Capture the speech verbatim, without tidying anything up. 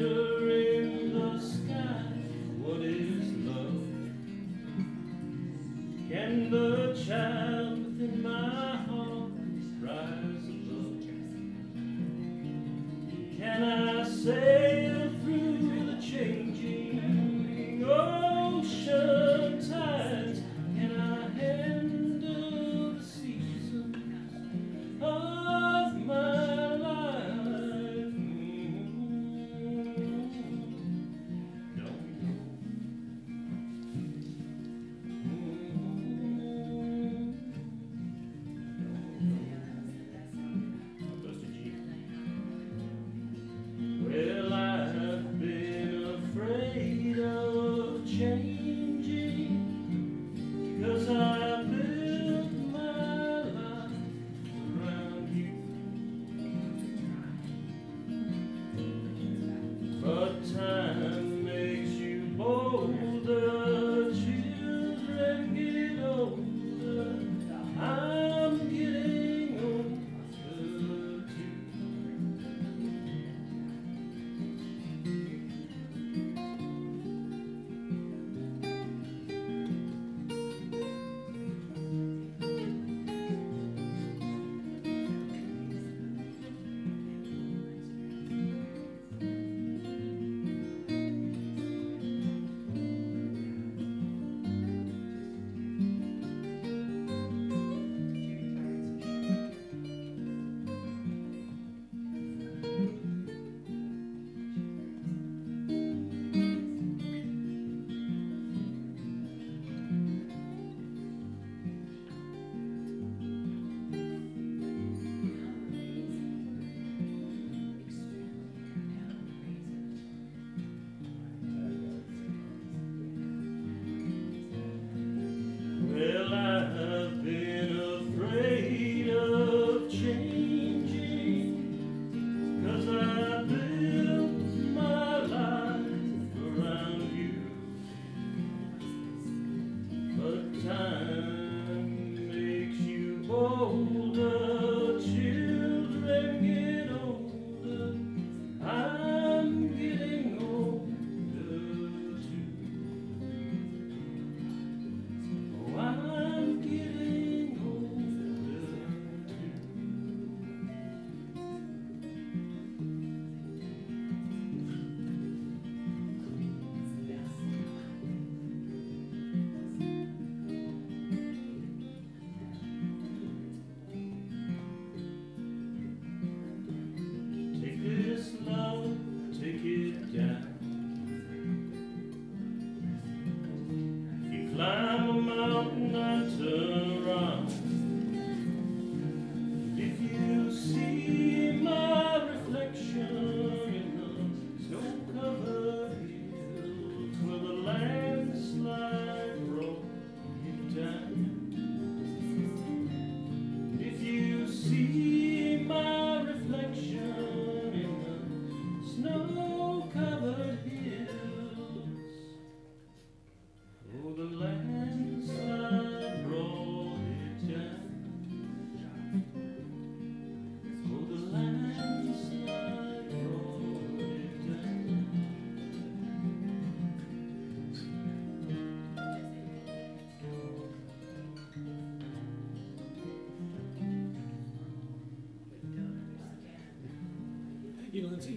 glitter in the sky. What is love? Can the child within my heart rise above? Can I sail through the changing ocean tides? Can I handle the seasons of my life? Don't know. Well, I've been afraid of changing, 'cause I built my life around you. But time makes you bolder, children get older. I'm getting older too. Well, I've been afraid of changing, 'cause I built my life around you. But time makes you bolder, children get older. I'm getting older too. I'm getting older too. Take this love, take it down. You climb a mountain and turn around. If you see my reflection in the snow-covered hills where the landslide brought you down, if you see my reflection in the snow-covered hills, oh, the landslide brought it down. Oh, the landslide brought it down. You know, Lindsay.